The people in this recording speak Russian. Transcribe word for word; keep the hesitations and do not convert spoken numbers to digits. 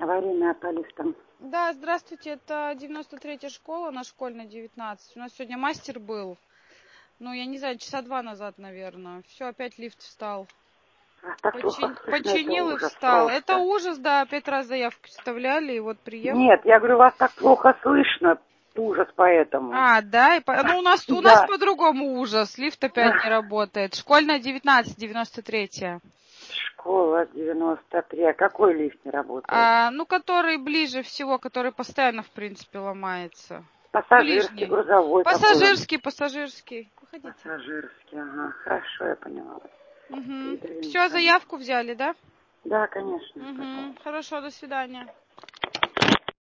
Аварийная по лифтам. Да, здравствуйте, это девяносто третья школа, на Школьной, девятнадцать. У нас сегодня мастер был. Ну, я не знаю, часа два назад, наверное. Все, опять лифт встал. А так плохо Почин... слышно, это Починил и ужас встал. просто. Это ужас, да, опять раз заявку вставляли, и вот приехал. Нет, я говорю, вас так плохо слышно, ужас поэтому. А, да, и по... ну у нас у нас Да. по-другому ужас. Лифт опять не работает. Школьная, девятнадцать, девяносто третья. Школа девяносто три. А какой лифт не работает? А, ну, который ближе всего, который постоянно, в принципе, ломается. Пассажирский, Ближний. грузовой какой он? Пассажирский, пассажирский. Выходите. Пассажирский, ага, хорошо, я поняла. Угу. Все, Передвинуться. заявку взяли, да? Да, конечно, Угу. пожалуйста. Хорошо, до свидания.